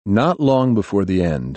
Not long before the end,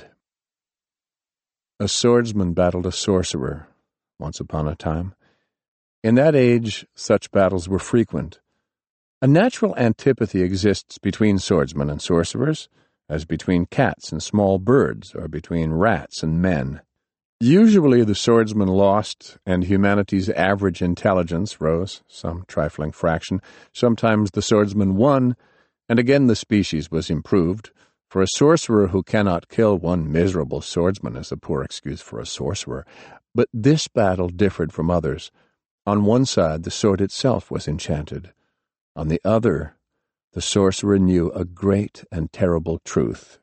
a swordsman battled a sorcerer, once upon a time. In that age, such battles were frequent. A natural antipathy exists between swordsmen and sorcerers, as between cats and small birds, or between rats and men. Usually the swordsman lost, and humanity's average intelligence rose some trifling fraction. Sometimes the swordsman won, and again the species was improved. For a sorcerer who cannot kill one miserable swordsman is a poor excuse for a sorcerer. But this battle differed from others. On one side, the sword itself was enchanted. On the other, the sorcerer knew a great and terrible truth.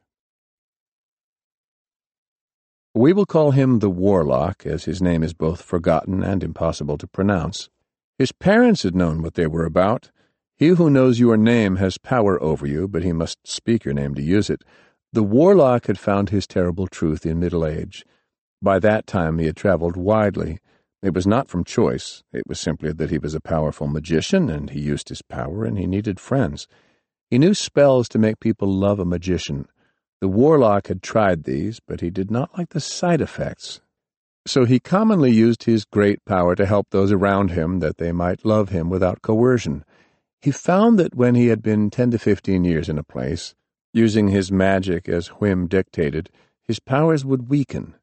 We will call him the Warlock, as his name is both forgotten and impossible to pronounce. His parents had known what they were about. He who knows your name has power over you, but he must speak your name to use it. The Warlock had found his terrible truth in middle age. By that time he had traveled widely. It was not from choice. It was simply that he was a powerful magician, and he used his power, and he needed friends. He knew spells to make people love a magician. The Warlock had tried these, but he did not like the side effects. So he commonly used his great power to help those around him, that they might love him without coercion. He found that when he had been 10 to 15 years in a place, using his magic as whim dictated, his powers would weaken.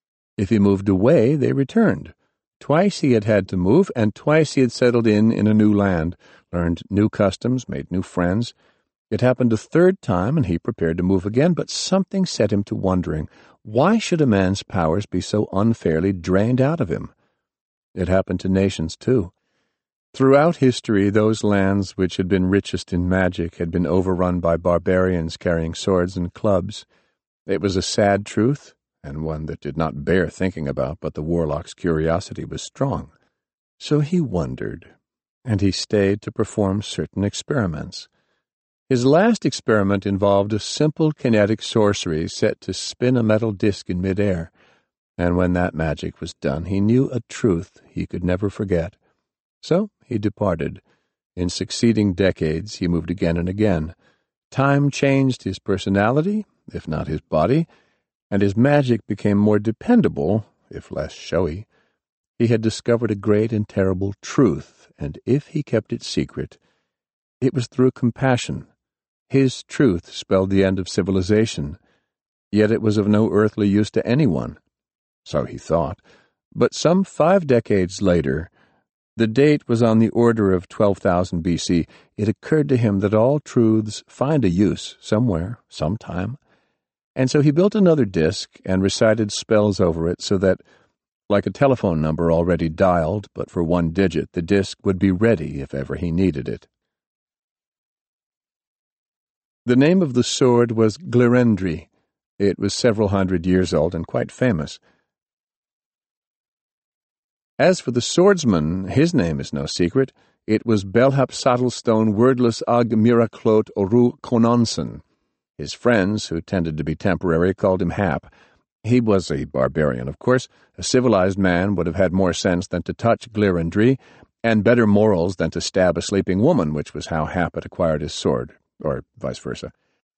If he moved away, they returned. Twice he had had to move, and twice he had settled in a new land, learned new customs, made new friends. It happened a third time, and he prepared to move again, but something set him to wondering, why should a man's powers be so unfairly drained out of him? It happened to nations, too. Throughout history, those lands which had been richest in magic had been overrun by barbarians carrying swords and clubs. It was a sad truth, and one that did not bear thinking about, but the Warlock's curiosity was strong. So he wondered, and he stayed to perform certain experiments. His last experiment involved a simple kinetic sorcery set to spin a metal disc in midair, and when that magic was done, he knew a truth he could never forget. So he departed. In succeeding decades he moved again and again. Time changed his personality, if not his body, and his magic became more dependable, if less showy. He had discovered a great and terrible truth, and if he kept it secret, it was through compassion. His truth spelled the end of civilization, yet it was of no earthly use to anyone. So he thought. But some 5 decades later, the date was on the order of 12,000 BC, it occurred to him that all truths find a use somewhere, sometime. And so he built another disc and recited spells over it so that, like a telephone number already dialed, but for 1 digit, the disc would be ready if ever he needed it. The name of the sword was Glirendri. It was several hundred years old and quite famous. As for the swordsman, his name is no secret. It was Belhap Saddlestone Wordless Ag Miraklot Oru Kononson. His friends, who tended to be temporary, called him Hap. He was a barbarian, of course. A civilized man would have had more sense than to touch Glirendri, and better morals than to stab a sleeping woman, which was how Hap had acquired his sword, or vice versa.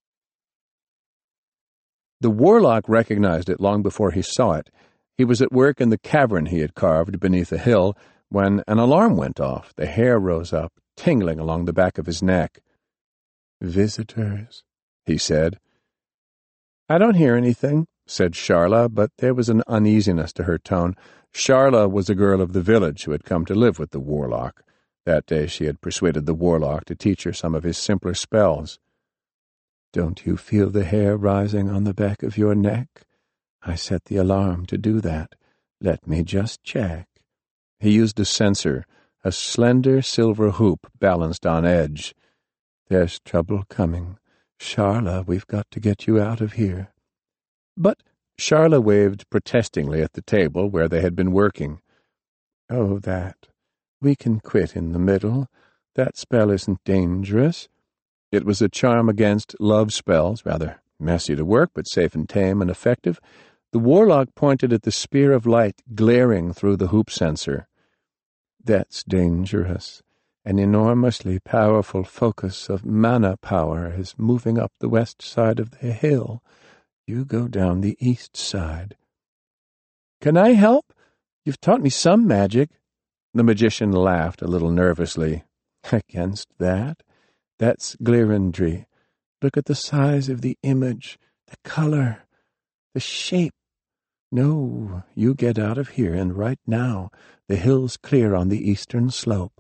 The Warlock recognized it long before he saw it. He was at work in the cavern he had carved beneath a hill when an alarm went off. The hair rose up, tingling along the back of his neck. "Visitors," he said. "I don't hear anything," said Sharla, but there was an uneasiness to her tone. Sharla was a girl of the village who had come to live with the Warlock. That day she had persuaded the Warlock to teach her some of his simpler spells. "Don't you feel the hair rising on the back of your neck? I set the alarm to do that. Let me just check." He used a censer, a slender silver hoop balanced on edge. "There's trouble coming. Sharla, we've got to get you out of here." But Sharla waved protestingly at the table where they had been working. "Oh, that. We can quit in the middle. That spell isn't dangerous." It was a charm against love spells, rather messy to work, but safe and tame and effective. The Warlock pointed at the spear of light glaring through the hoop censer. "That's dangerous. An enormously powerful focus of mana power is moving up the west side of the hill. You go down the east side." "Can I help? You've taught me some magic." The magician laughed a little nervously. "Against that? That's Glirindri. Look at the size of the image, the color, the shape. No, you get out of here, and right now. The hill's clear on the eastern slope."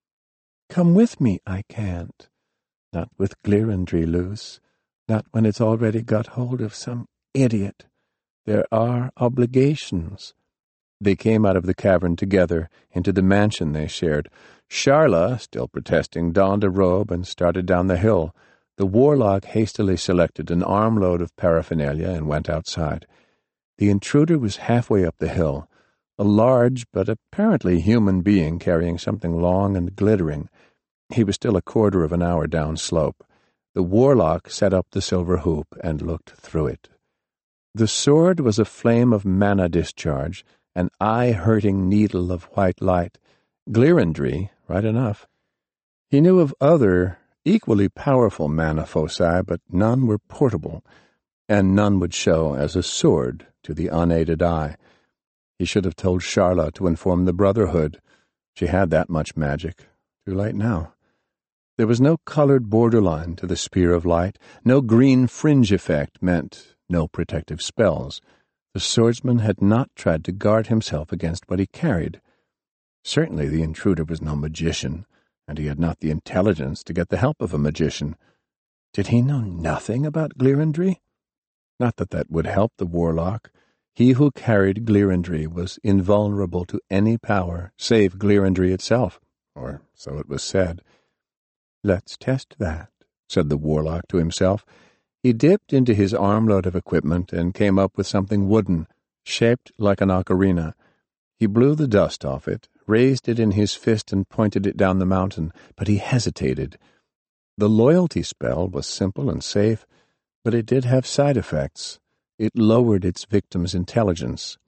"Come with me." "I can't. Not with Glirindri loose. Not when it's already got hold of some idiot. There are obligations." They came out of the cavern together, into the mansion they shared. Sharla, still protesting, donned a robe and started down the hill. The warlock hastily selected an armload of paraphernalia and went outside. The intruder was halfway up the hill, a large but apparently human being carrying something long and glittering. He was still a quarter of an hour downslope. The warlock set up the silver hoop and looked through it. The sword was a flame of mana discharge, an eye-hurting needle of white light. Glirindri, right enough. He knew of other, equally powerful mana foci, but none were portable, and none would show as a sword to the unaided eye. He should have told Sharla to inform the Brotherhood. She had that much magic. Too late now. There was no colored borderline to the spear of light. No green fringe effect meant no protective spells. The swordsman had not tried to guard himself against what he carried. Certainly the intruder was no magician, and he had not the intelligence to get the help of a magician. Did he know nothing about Glirindri? Not that that would help the warlock. He who carried Glirindri was invulnerable to any power save Glirindri itself, or so it was said. "Let's test that," said the warlock to himself. He dipped into his armload of equipment and came up with something wooden, shaped like an ocarina. He blew the dust off it, raised it in his fist and pointed it down the mountain, but he hesitated. The loyalty spell was simple and safe, but it did have side effects. It lowered its victim's intelligence.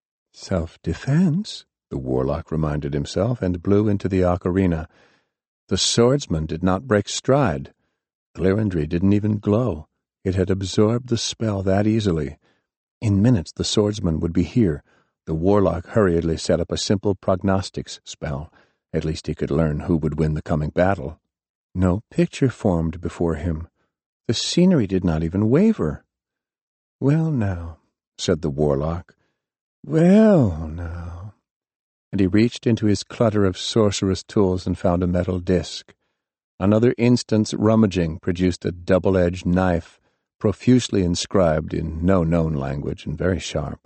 "Self-defense," the warlock reminded himself, and blew into the ocarina. The swordsman did not break stride. Glirindri didn't even glow. It had absorbed the spell that easily. In minutes the swordsman would be here. The warlock hurriedly set up a simple prognostics spell. At least he could learn who would win the coming battle. No picture formed before him. The scenery did not even waver. "Well now," said the warlock. "Well now." And he reached into his clutter of sorcerous tools and found a metal disc. Another instant's rummaging produced a double-edged knife, profusely inscribed in no known language and very sharp.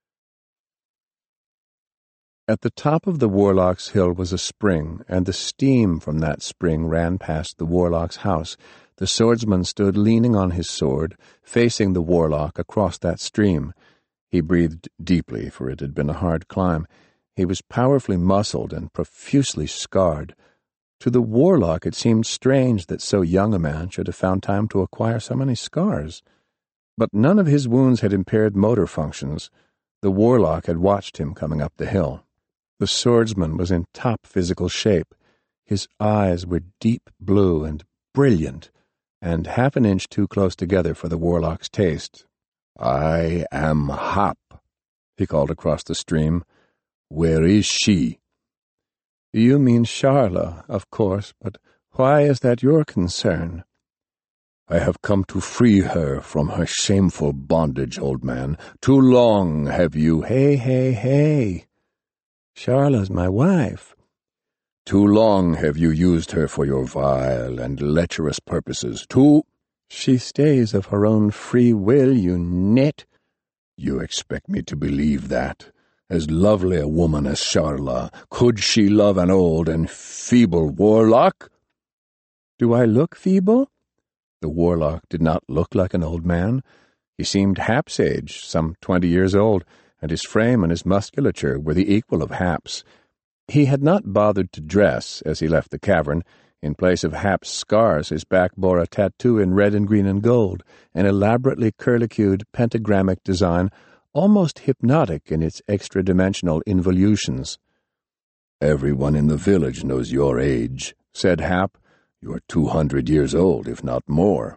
At the top of the warlock's hill was a spring, and the steam from that spring ran past the warlock's house. The swordsman stood leaning on his sword, facing the warlock across that stream. He breathed deeply, for it had been a hard climb. He was powerfully muscled and profusely scarred. To the warlock it seemed strange that so young a man should have found time to acquire so many scars. But none of his wounds had impaired motor functions. The warlock had watched him coming up the hill. The swordsman was in top physical shape. His eyes were deep blue and brilliant, and half an inch too close together for the warlock's taste. "I am Hap," he called across the stream. "Where is she?" "You mean Sharla, of course, but why is that your concern?" "I have come to free her from her shameful bondage, old man. Too long have you—" Hey. Sharla's my wife." "Too long have you used her for your vile and lecherous purposes. She stays of her own free will, you nit." "You expect me to believe that? As lovely a woman as Sharla, could she love an old and feeble warlock?" "Do I look feeble?" The warlock did not look like an old man. He seemed Hap's age, some 20 years old, and his frame and his musculature were the equal of Hap's. He had not bothered to dress as he left the cavern. In place of Hap's scars, his back bore a tattoo in red and green and gold, an elaborately curlicued pentagrammic design, almost hypnotic in its extra-dimensional involutions. "Everyone in the village knows your age," said Hap. "You are 200 years old, if not more."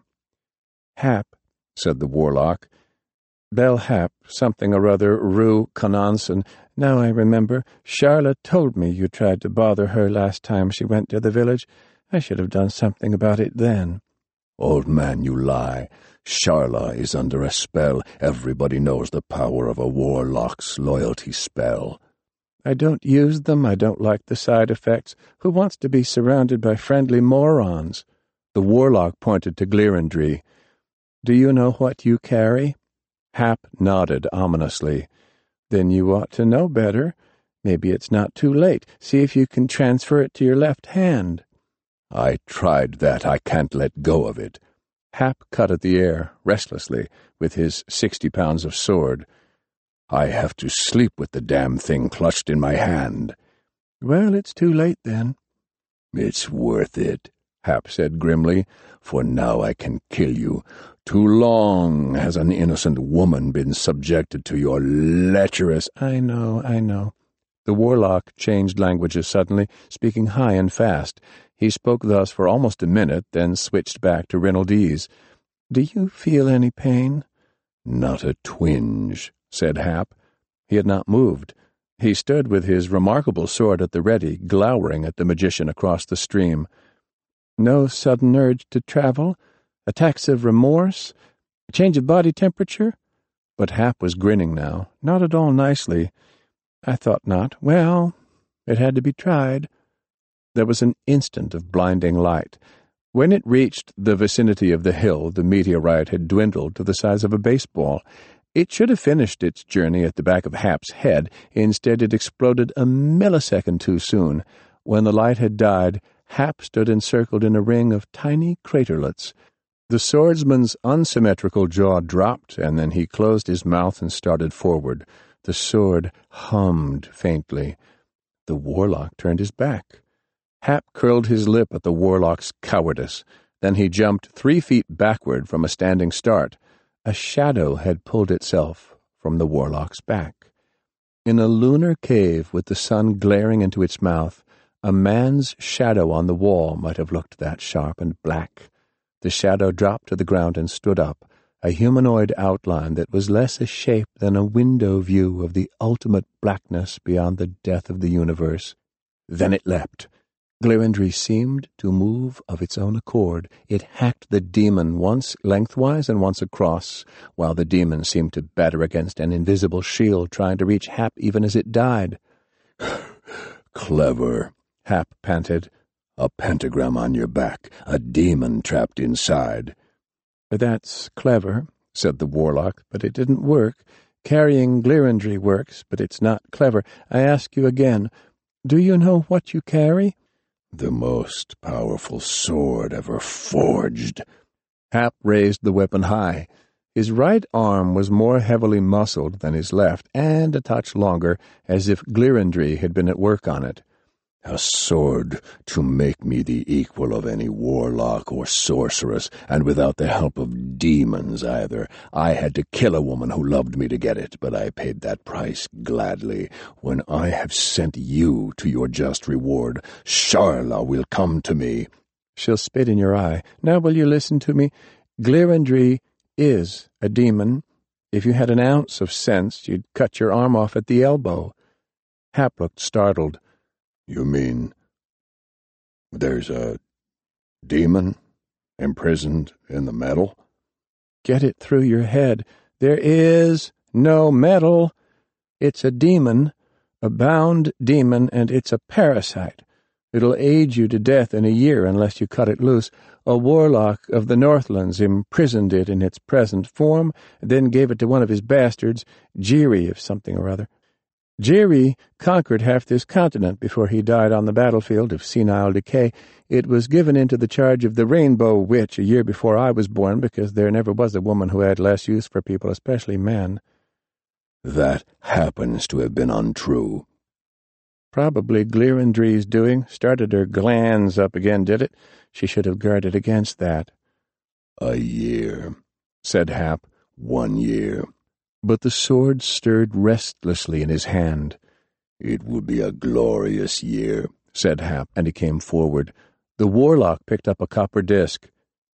"Hap," said the warlock. "Bell Hap, something or other, Rue Conanson. Now I remember. Charlotte told me you tried to bother her last time she went to the village. I should have done something about it then." "Old man, you lie. Charla is under a spell. Everybody knows the power of a warlock's loyalty spell." "I don't use them. I don't like the side effects. Who wants to be surrounded by friendly morons?" The warlock pointed to Glirindri. "Do you know what you carry?" Hap nodded ominously. "Then you ought to know better. Maybe it's not too late. See if you can transfer it to your left hand." "I tried that. I can't let go of it." Hap cut at the air, restlessly, with his 60 pounds of sword. "I have to sleep with the damn thing clutched in my hand." "Well, it's too late then." "It's worth it," Hap said grimly, "for now I can kill you. Too long has an innocent woman been subjected to your lecherous—" I know. The warlock changed languages suddenly, speaking high and fast. He spoke thus for almost a minute, then switched back to Rinaldese. "Do you feel any pain?" "Not a twinge," said Hap. He had not moved. He stood with his remarkable sword at the ready, glowering at the magician across the stream. "No sudden urge to travel? Attacks of remorse? A change of body temperature?" But Hap was grinning now, not at all nicely. "I thought not. Well, it had to be tried." There was an instant of blinding light. When it reached the vicinity of the hill, the meteorite had dwindled to the size of a baseball. It should have finished its journey at the back of Hap's head. Instead, it exploded a millisecond too soon. When the light had died, Hap stood encircled in a ring of tiny craterlets. The swordsman's unsymmetrical jaw dropped, and then he closed his mouth and started forward. The sword hummed faintly. The warlock turned his back. Hap curled his lip at the warlock's cowardice. Then he jumped 3 feet backward from a standing start. A shadow had pulled itself from the warlock's back. In a lunar cave with the sun glaring into its mouth, a man's shadow on the wall might have looked that sharp and black. The shadow dropped to the ground and stood up, a humanoid outline that was less a shape than a window view of the ultimate blackness beyond the death of the universe. Then it leapt. Glirindri seemed to move of its own accord. It hacked the demon once lengthwise and once across, while the demon seemed to batter against an invisible shield, trying to reach Hap even as it died. "Clever," Hap panted. "A pentagram on your back, a demon trapped inside." "That's clever," said the warlock, "but it didn't work. Carrying Glirindri works, but it's not clever. I ask you again, do you know what you carry?" "The most powerful sword ever forged." Hap raised the weapon high. His right arm was more heavily muscled than his left, and a touch longer, as if Glirindri had been at work on it. "A sword to make me the equal of any warlock or sorceress, and without the help of demons either. I had to kill a woman who loved me to get it, but I paid that price gladly. When I have sent you to your just reward, Charla will come to me." "She'll spit in your eye. Now will you listen to me? Glirindri is a demon. If you had an ounce of sense, you'd cut your arm off at the elbow." Hap looked startled. "You mean there's a demon imprisoned in the metal?" "Get it through your head. There is no metal. It's a demon, a bound demon, and it's a parasite. It'll age you to death in a year unless you cut it loose. A warlock of the Northlands imprisoned it in its present form, then gave it to one of his bastards, Jiri of something or other. Jiri conquered half this continent before he died on the battlefield of senile decay. It was given into the charge of the Rainbow Witch a year before I was born, because there never was a woman who had less use for people, especially men." "That happens to have been untrue." "Probably Glirindri's doing. Started her glands up again, did it? She should have guarded against that." "A year," said Hap. "1 year." But the sword stirred restlessly in his hand. "It will be a glorious year," said Hap, and he came forward. The warlock picked up a copper disc.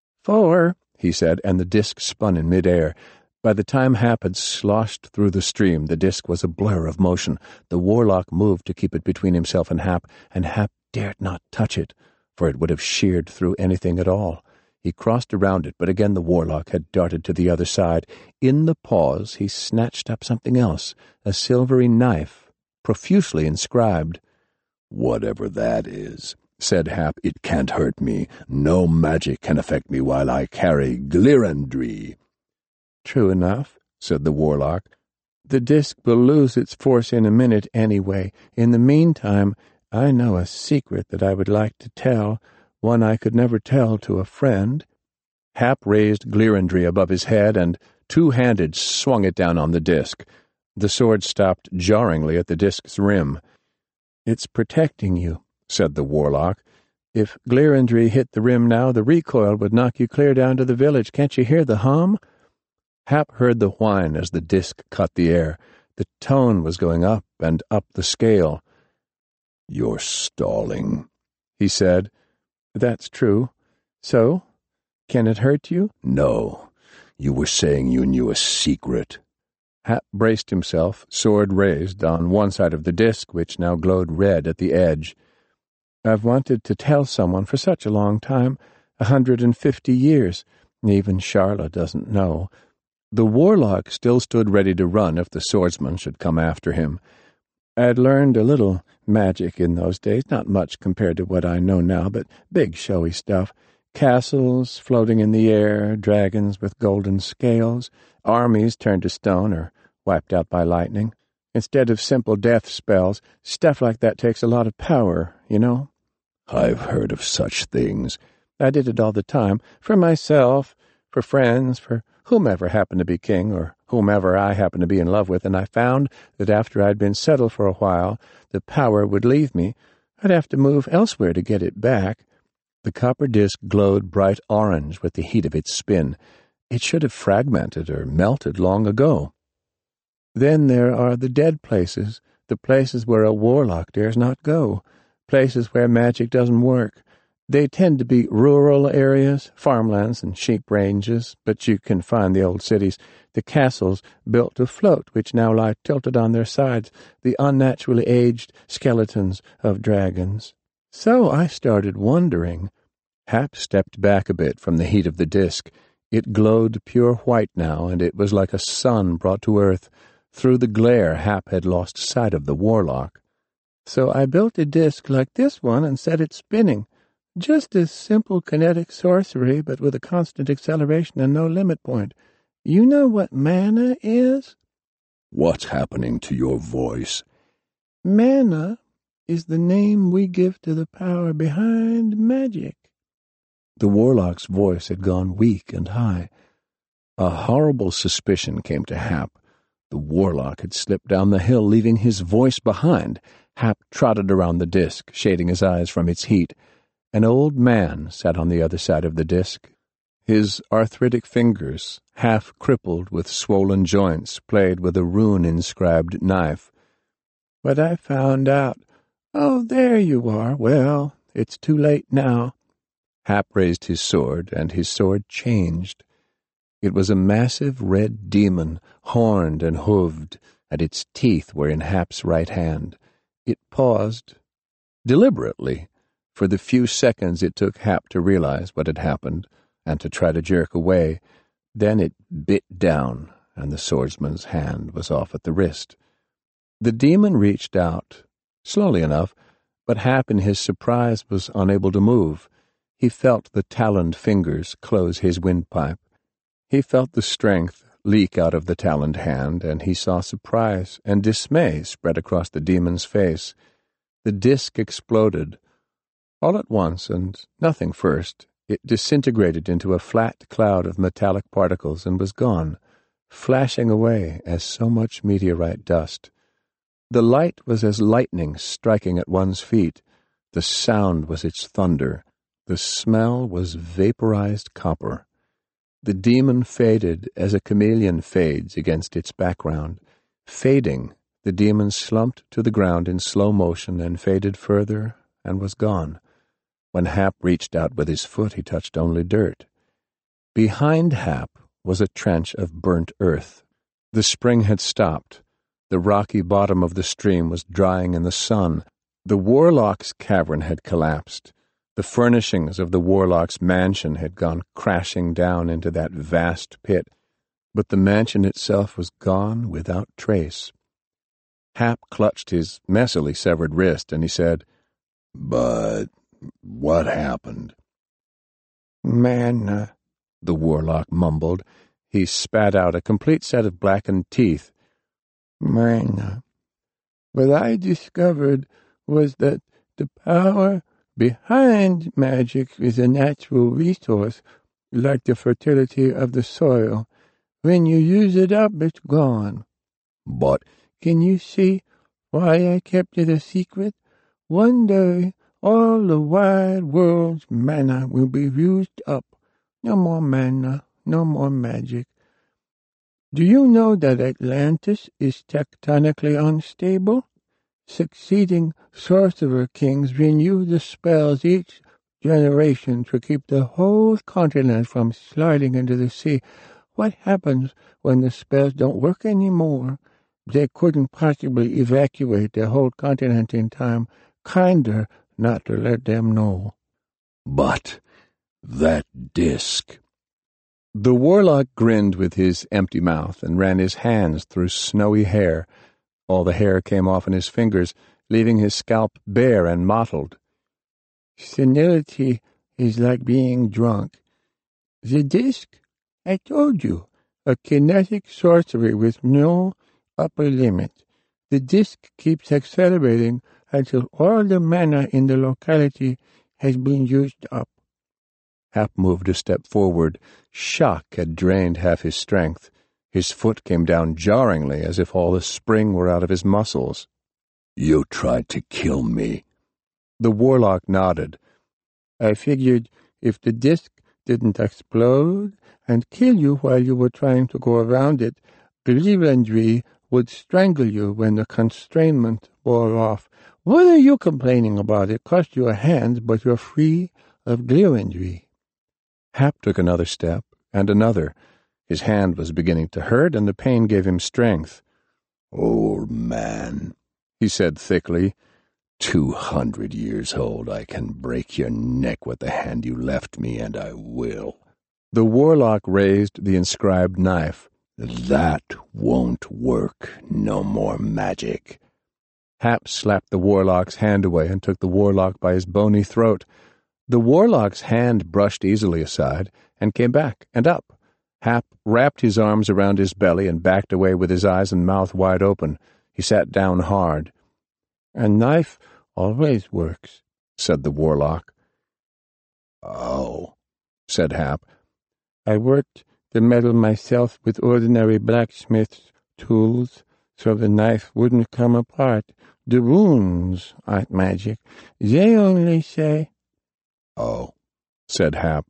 4, he said, and the disc spun in midair. By the time Hap had sloshed through the stream, the disc was a blur of motion. The warlock moved to keep it between himself and Hap dared not touch it, for it would have sheared through anything at all. He crossed around it, but again the warlock had darted to the other side. In the pause, he snatched up something else, a silvery knife, profusely inscribed. "Whatever that is," said Hap, "it can't hurt me. No magic can affect me while I carry Glirandri." "True enough," said the warlock. "The disc will lose its force in a minute anyway. In the meantime, I know a secret that I would like to tell, one I could never tell to a friend." Hap raised Glirandri above his head and, two-handed, swung it down on the disc. The sword stopped jarringly at the disc's rim. "It's protecting you," said the warlock. "If Glirandri hit the rim now, the recoil would knock you clear down to the village. Can't you hear the hum?" Hap heard the whine as the disc cut the air. The tone was going up and up the scale. "You're stalling," he said. "That's true. So, can it hurt you?" "No. You were saying you knew a secret." Hap braced himself, sword raised, on one side of the disc, which now glowed red at the edge. "I've wanted to tell someone for such a long time, 150 years. Even Sharla doesn't know." The warlock still stood ready to run if the swordsman should come after him. "I'd learned a little magic in those days, not much compared to what I know now, but big showy stuff. Castles floating in the air, dragons with golden scales, armies turned to stone or wiped out by lightning. Instead of simple death spells, stuff like that takes a lot of power, you know." "I've heard of such things." "I did it all the time, for myself, for friends, for whomever happened to be king, or whomever I happened to be in love with, and I found that after I'd been settled for a while, the power would leave me. I'd have to move elsewhere to get it back." The copper disc glowed bright orange with the heat of its spin. It should have fragmented or melted long ago. "Then there are the dead places, the places where a warlock dares not go, places where magic doesn't work. They tend to be rural areas, farmlands and sheep ranges, but you can find the old cities, the castles built to float, which now lie tilted on their sides, the unnaturally aged skeletons of dragons. So I started wondering." Hap stepped back a bit from the heat of the disc. It glowed pure white now, and it was like a sun brought to earth. Through the glare, Hap had lost sight of the warlock. "So I built a disc like this one and set it spinning. Just a simple kinetic sorcery, but with a constant acceleration and no limit point. You know what mana is?" "What's happening to your voice?" "Mana is the name we give to the power behind magic." The warlock's voice had gone weak and high. A horrible suspicion came to Hap. The warlock had slipped down the hill, leaving his voice behind. Hap trotted around the disc, shading his eyes from its heat. An old man sat on the other side of the disc. His arthritic fingers, half crippled with swollen joints, played with a rune-inscribed knife. "But I found out. Oh, there you are. Well, it's too late now." Hap raised his sword, and his sword changed. It was a massive red demon, horned and hooved, and its teeth were in Hap's right hand. It paused, deliberately, for the few seconds it took Hap to realize what had happened and to try to jerk away. Then it bit down, and the swordsman's hand was off at the wrist. The demon reached out, slowly enough, but Hap in his surprise was unable to move. He felt the taloned fingers close his windpipe. He felt the strength leak out of the taloned hand, and he saw surprise and dismay spread across the demon's face. The disc exploded. All at once, and nothing first, it disintegrated into a flat cloud of metallic particles and was gone, flashing away as so much meteorite dust. The light was as lightning striking at one's feet. The sound was its thunder. The smell was vaporized copper. The demon faded as a chameleon fades against its background. Fading, the demon slumped to the ground in slow motion and faded further and was gone. When Hap reached out with his foot, he touched only dirt. Behind Hap was a trench of burnt earth. The spring had stopped. The rocky bottom of the stream was drying in the sun. The Warlock's cavern had collapsed. The furnishings of the Warlock's mansion had gone crashing down into that vast pit, but the mansion itself was gone without trace. Hap clutched his messily severed wrist, and he said, "But what happened?" "Mana," the Warlock mumbled. He spat out a complete set of blackened teeth. "Mana. What I discovered was that the power behind magic is a natural resource, like the fertility of the soil. When you use it up, it's gone." "But "Can you see why I kept it a secret? One day, all the wide world's mana will be used up. No more mana, no more magic. Do you know that Atlantis is tectonically unstable? Succeeding sorcerer kings renew the spells each generation to keep the whole continent from sliding into the sea. What happens when the spells don't work anymore? They couldn't possibly evacuate the whole continent in time. Kinder not to let them know." "But that disc—" The Warlock grinned with his empty mouth and ran his hands through snowy hair. All the hair came off in his fingers, leaving his scalp bare and mottled. "Senility is like being drunk. The disc, I told you, a kinetic sorcery with no upper limit. The disc keeps accelerating until all the mana in the locality has been used up." Hap moved a step forward. Shock had drained half his strength. His foot came down jarringly, as if all the spring were out of his muscles. "You tried to kill me." The Warlock nodded. "I figured if the disc didn't explode and kill you while you were trying to go around it, Glirandry would strangle you when the constrainment wore off. What are you complaining about? It cost you a hand, but you're free of Glirandry." Hap took another step, and another. His hand was beginning to hurt, and the pain gave him strength. "Old man," he said thickly, 200 years old, I can break your neck with the hand you left me, and I will." The Warlock raised the inscribed knife. "That won't work. No more magic." Hap slapped the Warlock's hand away and took the Warlock by his bony throat. The Warlock's hand brushed easily aside and came back and up. Hap wrapped his arms around his belly and backed away with his eyes and mouth wide open. He sat down hard. "A knife always works," said the Warlock. "Oh," said Hap. "I worked the metal myself with ordinary blacksmith's tools, so the knife wouldn't come apart. The runes aren't magic. They only say—" "Oh," said Hap.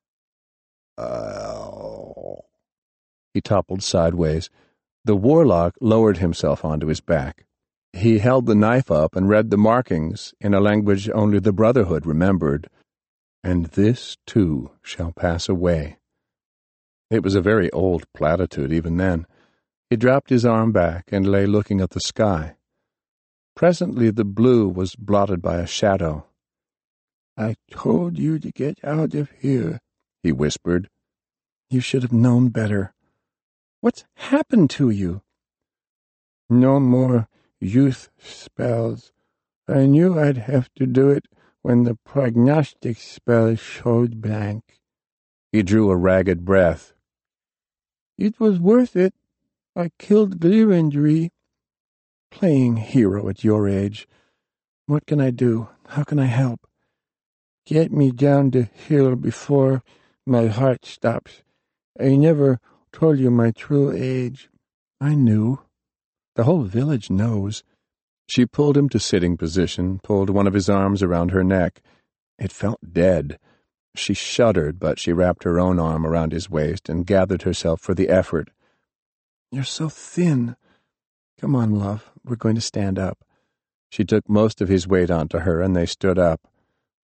"Oh." He toppled sideways. The Warlock lowered himself onto his back. He held the knife up and read the markings in a language only the Brotherhood remembered. "And this, too, shall pass away." It was a very old platitude even then. He dropped his arm back and lay looking at the sky. Presently the blue was blotted by a shadow. "I told you to get out of here," he whispered. "You should have known better. What's happened to you?" "No more youth spells. I knew I'd have to do it when the prognostic spell showed blank." He drew a ragged breath. "It was worth it. I killed Glirandry. Playing hero at your age. What can I do? How can I help? Get me down the hill before my heart stops. I never told you my true age." "I knew. The whole village knows." She pulled him to sitting position, pulled one of his arms around her neck. It felt dead. She shuddered, but she wrapped her own arm around his waist and gathered herself for the effort. "You're so thin. Come on, love. We're going to stand up." She took most of his weight onto her, and they stood up.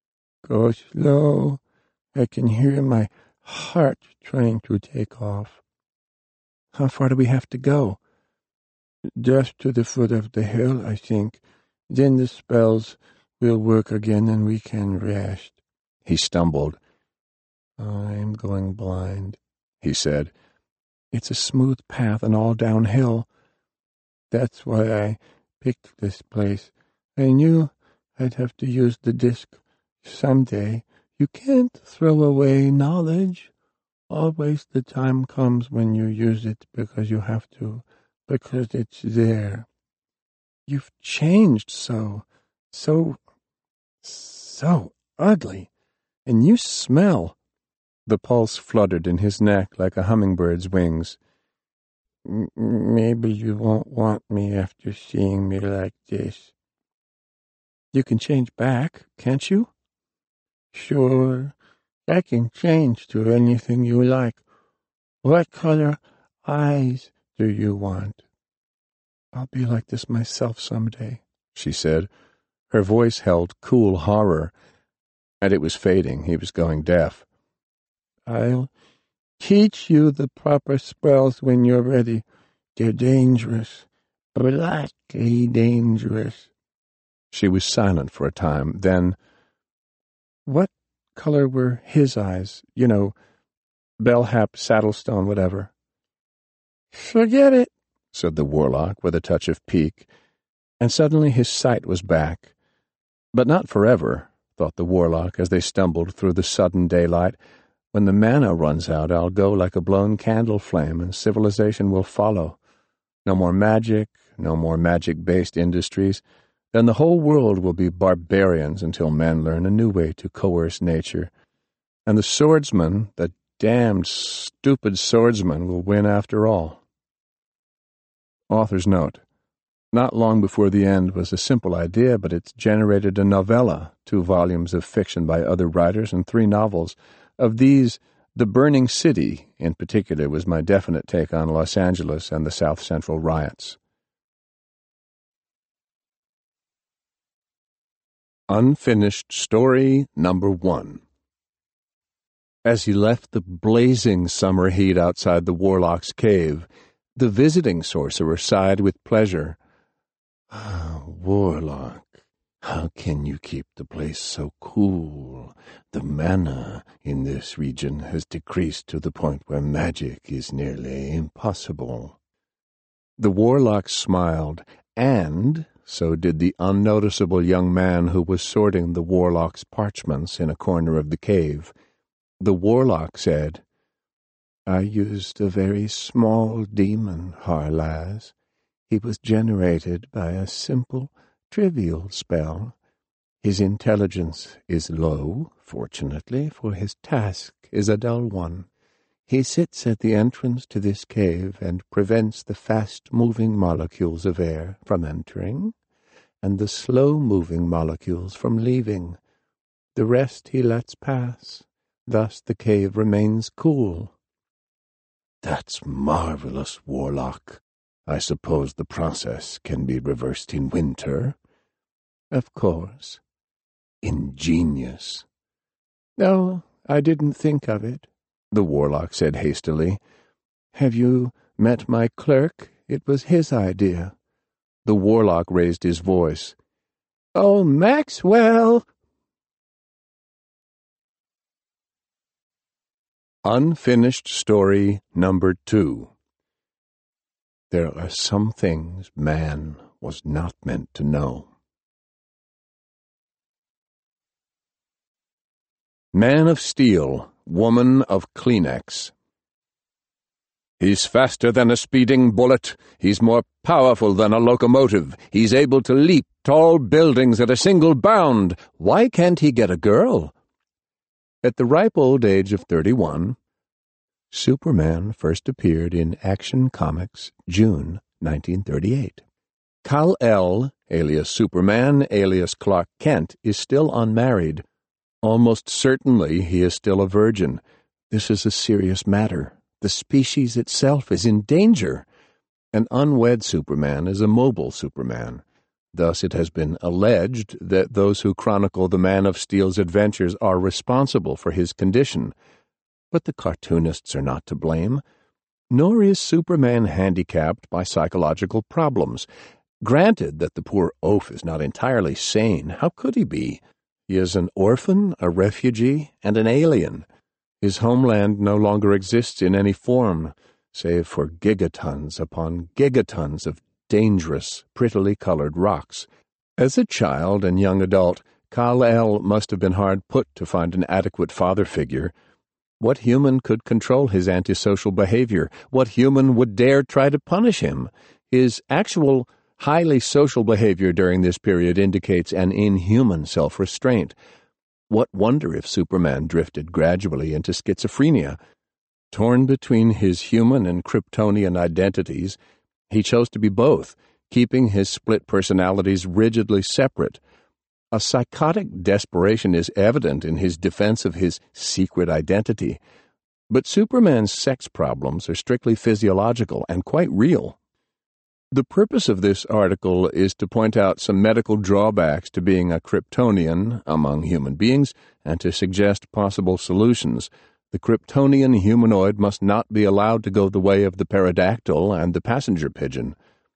Go slow. I can hear my heart trying to take off. How far do we have to go? Just to the foot of the hill, I think. Then the spells will work again and we can rest. He stumbled. I'm going blind, he said. It's a smooth path and all downhill. That's why I picked this place. I knew I'd have to use the disc someday. You can't throw away knowledge. Always the time comes when you use it because you have to, because it's there. You've changed so ugly. And you smell. The pulse fluttered in his neck like a hummingbird's wings. Maybe you won't want me after seeing me like this. You can change back, can't you? Sure, I can change to anything you like. What color eyes do you want? I'll be like this myself someday, she said. Her voice held cool horror, and it was fading. He was going deaf. I'll teach you the proper spells when you're ready. They're dangerous, blackly dangerous. She was silent for a time. Then, what color were his eyes? You know, bellhap, saddlestone, whatever. Forget it, said the warlock with a touch of pique, and suddenly his sight was back. But not forever, thought the warlock as they stumbled through the sudden daylight. When the mana runs out, I'll go like a blown candle flame, and civilization will follow. No more magic, no more magic-based industries. Then the whole world will be barbarians until men learn a new way to coerce nature. And the swordsman, the damned stupid swordsman, will win after all. Author's note. Not long before the end was a simple idea, but it's generated a novella, 2 volumes of fiction by other writers, and 3 novels. Of these, The Burning City, in particular, was my definite take on Los Angeles and the South Central riots. Unfinished Story Number 1. As he left the blazing summer heat outside the warlock's cave, the visiting sorcerer sighed with pleasure. Warlock, how can you keep the place so cool? The mana in this region has decreased to the point where magic is nearly impossible. The warlock smiled, and so did the unnoticeable young man who was sorting the warlock's parchments in a corner of the cave. The warlock said, I used a very small demon, Harlaz. He was generated by a simple, trivial spell. His intelligence is low, fortunately, for his task is a dull one. He sits at the entrance to this cave and prevents the fast-moving molecules of air from entering, and the slow-moving molecules from leaving. The rest he lets pass. Thus the cave remains cool. That's marvelous, Warlock. I suppose the process can be reversed in winter? Of course. Ingenious. No, I didn't think of it, the Warlock said hastily. Have you met my clerk? It was his idea. The Warlock raised his voice. Oh, Maxwell! Unfinished Story Number 2. There are some things man was not meant to know. Man of Steel, Woman of Kleenex. He's faster than a speeding bullet. He's more powerful than a locomotive. He's able to leap tall buildings at a single bound. Why can't he get a girl? At the ripe old age of 31, Superman first appeared in Action Comics, June 1938. Kal-El, alias Superman, alias Clark Kent, is still unmarried. Almost certainly he is still a virgin. This is a serious matter. The species itself is in danger. An unwed Superman is a mobile Superman. Thus it has been alleged that those who chronicle the Man of Steel's adventures are responsible for his condition. But the cartoonists are not to blame. Nor is Superman handicapped by psychological problems. Granted that the poor oaf is not entirely sane, how could he be? He is an orphan, a refugee, and an alien. His homeland no longer exists in any form, save for gigatons upon gigatons of dangerous, prettily colored rocks. As a child and young adult, Kal-El must have been hard put to find an adequate father figure. What human could control his antisocial behavior? What human would dare try to punish him? His actual highly social behavior during this period indicates an inhuman self-restraint. What wonder if Superman drifted gradually into schizophrenia? Torn between his human and Kryptonian identities, he chose to be both, keeping his split personalities rigidly separate. A psychotic desperation is evident in his defense of his secret identity. But Superman's sex problems are strictly physiological and quite real. The purpose of this article is to point out some medical drawbacks to being a Kryptonian among human beings and to suggest possible solutions. The Kryptonian humanoid must not be allowed to go the way of the pterodactyl and the passenger pigeon.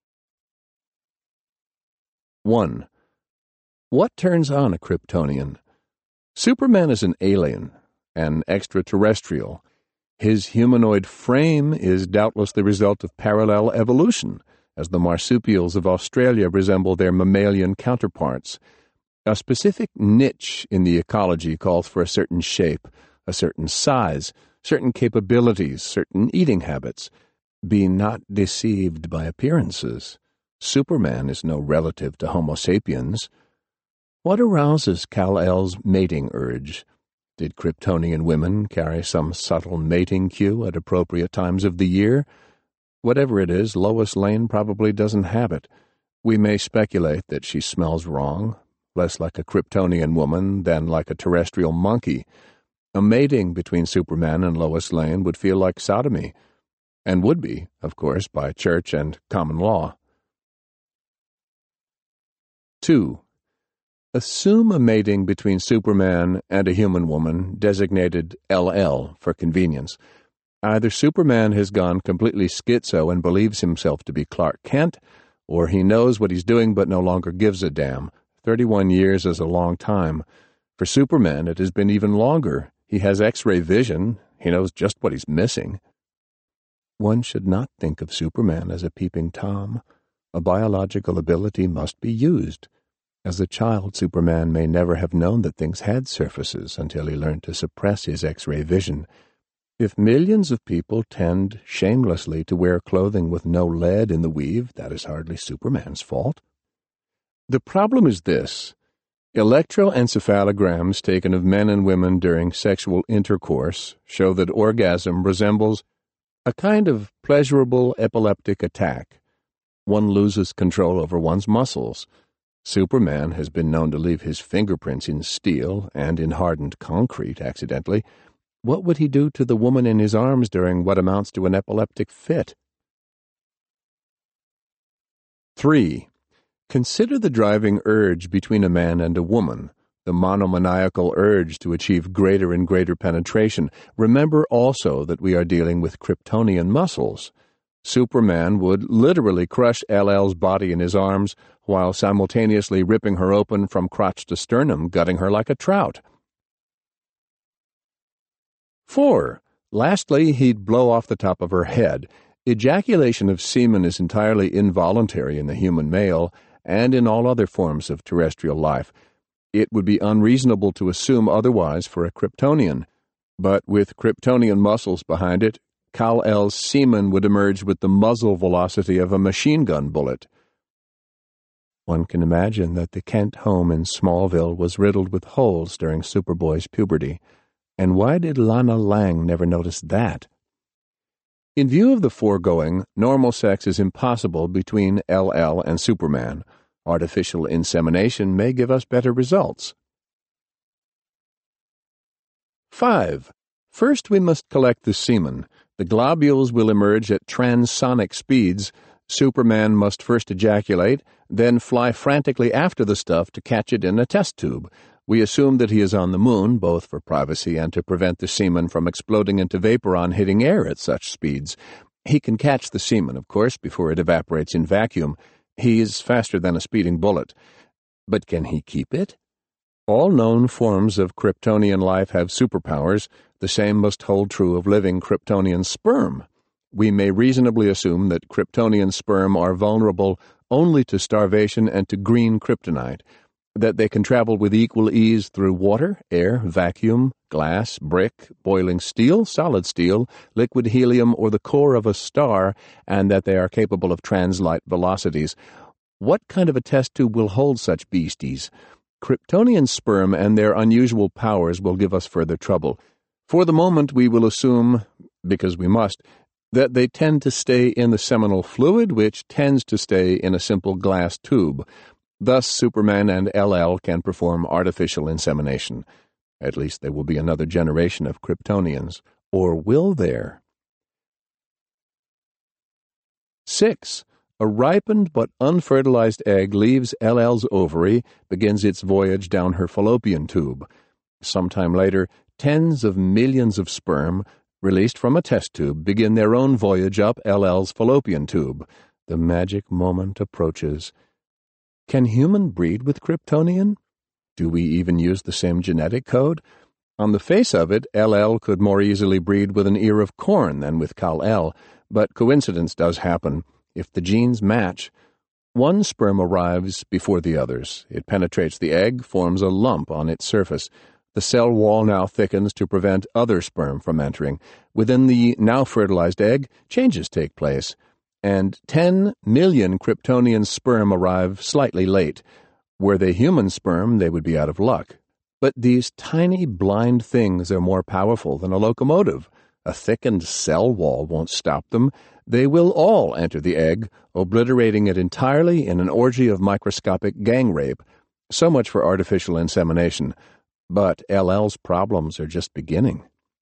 1. What turns on a Kryptonian? Superman is an alien, an extraterrestrial. His humanoid frame is doubtless the result of parallel evolution, as the marsupials of Australia resemble their mammalian counterparts. A specific niche in the ecology calls for a certain shape, a certain size, certain capabilities, certain eating habits. Be not deceived by appearances. Superman is no relative to Homo sapiens. What arouses Kal-El's mating urge? Did Kryptonian women carry some subtle mating cue at appropriate times of the year? Whatever it is, Lois Lane probably doesn't have it. We may speculate that she smells wrong, less like a Kryptonian woman than like a terrestrial monkey. A mating between Superman and Lois Lane would feel like sodomy, and would be, of course, by church and common law. 2. Assume a mating between Superman and a human woman, designated LL for convenience. Either Superman has gone completely schizo and believes himself to be Clark Kent, or he knows what he's doing but no longer gives a damn. 31 years is a long time. For Superman, it has been even longer. He has X-ray vision. He knows just what he's missing. One should not think of Superman as a peeping Tom. A biological ability must be used. As a child, Superman may never have known that things had surfaces until he learned to suppress his X-ray vision. If millions of people tend shamelessly to wear clothing with no lead in the weave, that is hardly Superman's fault. The problem is this. Electroencephalograms taken of men and women during sexual intercourse show that orgasm resembles a kind of pleasurable epileptic attack. One loses control over one's muscles. Superman has been known to leave his fingerprints in steel and in hardened concrete accidentally. What would he do to the woman in his arms during what amounts to an epileptic fit? 3. Consider the driving urge between a man and a woman, the monomaniacal urge to achieve greater and greater penetration. Remember also that we are dealing with Kryptonian muscles. Superman would literally crush LL's body in his arms while simultaneously ripping her open from crotch to sternum, gutting her like a trout. 4. Lastly, he'd blow off the top of her head. Ejaculation of semen is entirely involuntary in the human male and in all other forms of terrestrial life. It would be unreasonable to assume otherwise for a Kryptonian, but with Kryptonian muscles behind it, Kal-El's semen would emerge with the muzzle velocity of a machine gun bullet. One can imagine that the Kent home in Smallville was riddled with holes during Superboy's puberty. And why did Lana Lang never notice that? In view of the foregoing, normal sex is impossible between LL and Superman. Artificial insemination may give us better results. 5. First we must collect the semen. The globules will emerge at transonic speeds, Superman must first ejaculate, then fly frantically after the stuff to catch it in a test tube. We assume that he is on the moon, both for privacy and to prevent the semen from exploding into vapor on hitting air at such speeds. He can catch the semen, of course, before it evaporates in vacuum. He is faster than a speeding bullet. But can he keep it? All known forms of Kryptonian life have superpowers. The same must hold true of living Kryptonian sperm. We may reasonably assume that Kryptonian sperm are vulnerable only to starvation and to green kryptonite, that they can travel with equal ease through water, air, vacuum, glass, brick, boiling steel, solid steel, liquid helium, or the core of a star, and that they are capable of translight velocities. What kind of a test tube will hold such beasties? Kryptonian sperm and their unusual powers will give us further trouble. For the moment, we will assume, because we must, that they tend to stay in the seminal fluid, which tends to stay in a simple glass tube. Thus, Superman and LL can perform artificial insemination. At least there will be another generation of Kryptonians. Or will there? 6. A ripened but unfertilized egg leaves LL's ovary, begins its voyage down her fallopian tube. Sometime later, tens of millions of sperm, released from a test tube, begin their own voyage up LL's fallopian tube. The magic moment approaches. Can human breed with Kryptonian? Do we even use the same genetic code? On the face of it, LL could more easily breed with an ear of corn than with Kal-El, but coincidence does happen. If the genes match, one sperm arrives before the others. It penetrates the egg, forms a lump on its surface. The cell wall now thickens to prevent other sperm from entering. Within the now fertilized egg, changes take place, and 10 million Kryptonian sperm arrive slightly late. Were they human sperm, they would be out of luck. But these tiny blind things are more powerful than a locomotive. A thickened cell wall won't stop them. They will all enter the egg, obliterating it entirely in an orgy of microscopic gang rape. So much for artificial insemination. But LL's problems are just beginning.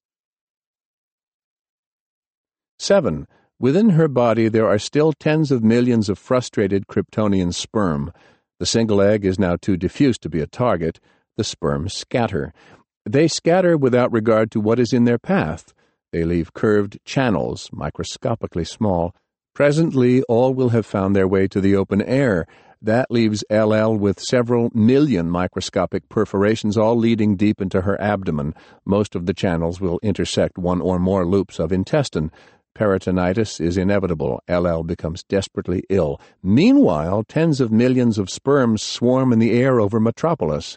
7. Within her body there are still tens of millions of frustrated Kryptonian sperm. The single egg is now too diffuse to be a target. The sperm scatter. They scatter without regard to what is in their path. They leave curved channels, microscopically small. Presently, all will have found their way to the open air. That leaves LL with several million microscopic perforations, all leading deep into her abdomen. Most of the channels will intersect one or more loops of intestine. Peritonitis is inevitable. LL becomes desperately ill. Meanwhile, tens of millions of sperm swarm in the air over Metropolis.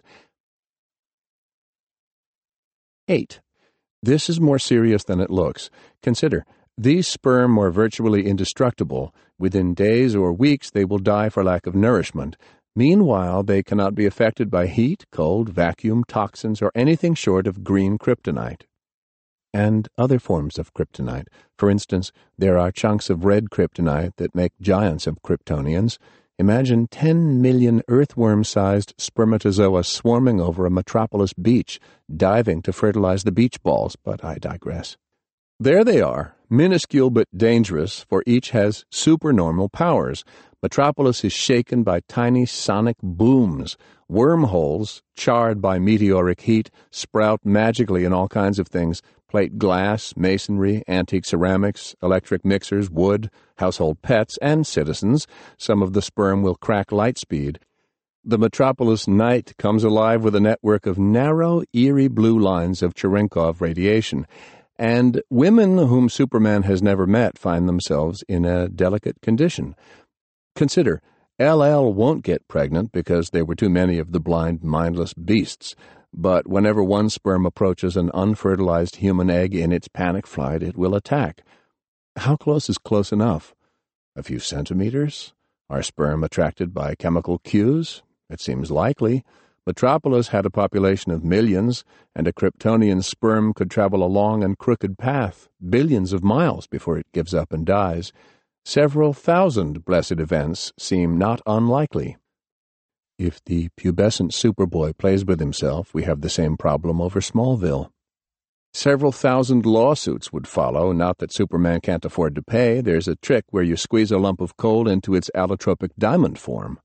8. This is more serious than it looks. Consider, these sperm are virtually indestructible. Within days or weeks they will die for lack of nourishment. Meanwhile, they cannot be affected by heat, cold, vacuum, toxins, or anything short of green kryptonite. And other forms of kryptonite. For instance, there are chunks of red kryptonite that make giants of Kryptonians. Imagine 10 million earthworm-sized spermatozoa swarming over a Metropolis beach, diving to fertilize the beach balls, but I digress. There they are, minuscule but dangerous, for each has supernormal powers. Metropolis is shaken by tiny sonic booms. Wormholes, charred by meteoric heat, sprout magically in all kinds of things: plate glass, masonry, antique ceramics, electric mixers, wood, household pets, and citizens. Some of the sperm will crack light speed. The Metropolis night comes alive with a network of narrow, eerie blue lines of Cherenkov radiation, and women whom Superman has never met find themselves in a delicate condition. Consider, LL won't get pregnant because there were too many of the blind, mindless beasts, but whenever one sperm approaches an unfertilized human egg in its panic flight, it will attack. How close is close enough? A few centimeters? Are sperm attracted by chemical cues? It seems likely. Metropolis had a population of millions, and a Kryptonian sperm could travel a long and crooked path, billions of miles, before it gives up and dies. Several thousand blessed events seem not unlikely. If the pubescent Superboy plays with himself, we have the same problem over Smallville. Several thousand lawsuits would follow, not that Superman can't afford to pay. There's a trick where you squeeze a lump of coal into its allotropic diamond form.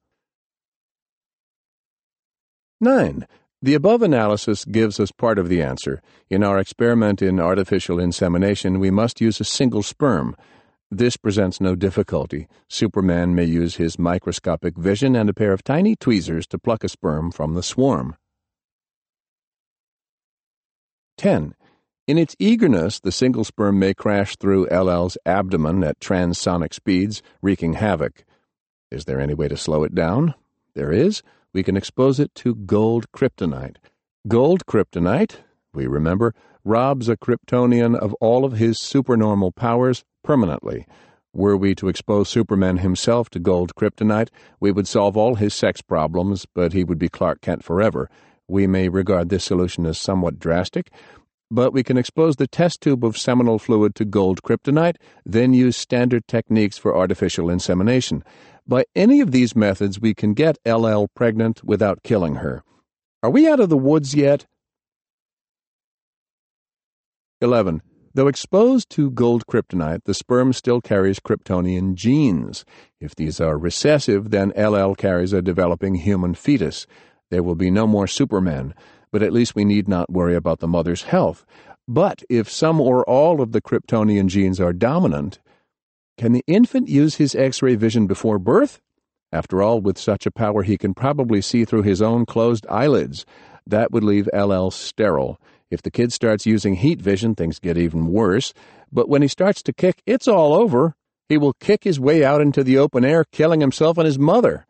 9. The above analysis gives us part of the answer. In our experiment in artificial insemination, we must use a single sperm. This presents no difficulty. Superman may use his microscopic vision and a pair of tiny tweezers to pluck a sperm from the swarm. 10. In its eagerness, the single sperm may crash through LL's abdomen at transonic speeds, wreaking havoc. Is there any way to slow it down? There is. We can expose it to gold kryptonite. Gold kryptonite, we remember, robs a Kryptonian of all of his supernormal powers permanently. Were we to expose Superman himself to gold kryptonite, we would solve all his sex problems, but he would be Clark Kent forever. We may regard this solution as somewhat drastic, but we can expose the test tube of seminal fluid to gold kryptonite, then use standard techniques for artificial insemination. By any of these methods, we can get LL pregnant without killing her. Are we out of the woods yet? 11. Though exposed to gold kryptonite, the sperm still carries Kryptonian genes. If these are recessive, then LL carries a developing human fetus. There will be no more Superman, but at least we need not worry about the mother's health. But if some or all of the Kryptonian genes are dominant, can the infant use his X-ray vision before birth? After all, with such a power, he can probably see through his own closed eyelids. That would leave LL sterile. If the kid starts using heat vision, things get even worse. But when he starts to kick, it's all over. He will kick his way out into the open air, killing himself and his mother.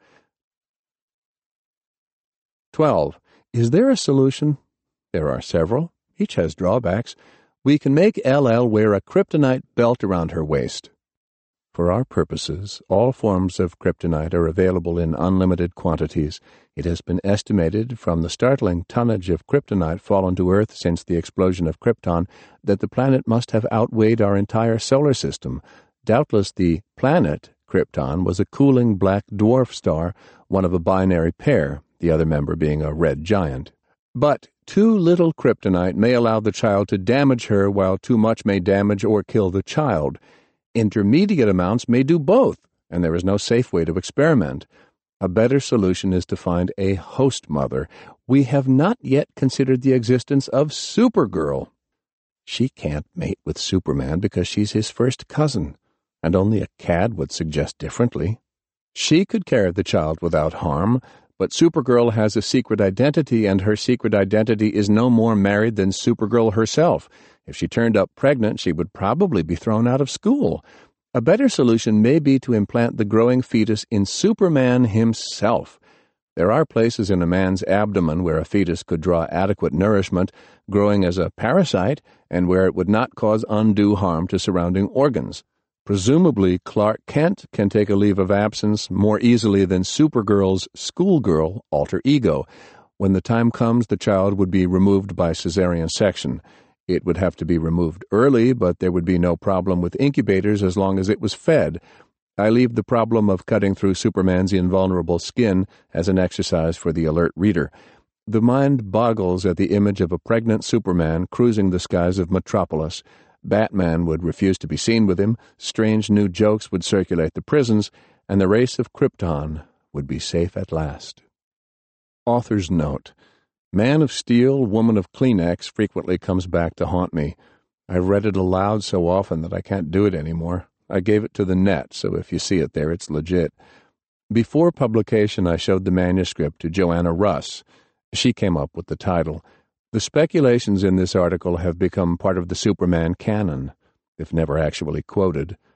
12. Is there a solution? There are several. Each has drawbacks. We can make LL wear a kryptonite belt around her waist. For our purposes, all forms of kryptonite are available in unlimited quantities. It has been estimated from the startling tonnage of kryptonite fallen to Earth since the explosion of Krypton that the planet must have outweighed our entire solar system. Doubtless the planet, Krypton, was a cooling black dwarf star, one of a binary pair, the other member being a red giant. But too little kryptonite may allow the child to damage her, while too much may damage or kill the child. Intermediate amounts may do both, and there is no safe way to experiment. A better solution is to find a host mother. We have not yet considered the existence of Supergirl. She can't mate with Superman because she's his first cousin, and only a cad would suggest differently. She could carry the child without harm, but Supergirl has a secret identity, and her secret identity is no more married than Supergirl herself. If she turned up pregnant, she would probably be thrown out of school. A better solution may be to implant the growing fetus in Superman himself. There are places in a man's abdomen where a fetus could draw adequate nourishment, growing as a parasite, and where it would not cause undue harm to surrounding organs. Presumably, Clark Kent can take a leave of absence more easily than Supergirl's schoolgirl alter ego. When the time comes, the child would be removed by cesarean section. It would have to be removed early, but there would be no problem with incubators as long as it was fed. I leave the problem of cutting through Superman's invulnerable skin as an exercise for the alert reader. The mind boggles at the image of a pregnant Superman cruising the skies of Metropolis. Batman would refuse to be seen with him, strange new jokes would circulate the prisons, and the race of Krypton would be safe at last. Author's note: Man of Steel, Woman of Kleenex frequently comes back to haunt me. I've read it aloud so often that I can't do it anymore. I gave it to the net, so if you see it there, it's legit. Before publication, I showed the manuscript to Joanna Russ. She came up with the title. The speculations in this article have become part of the Superman canon, if never actually quoted.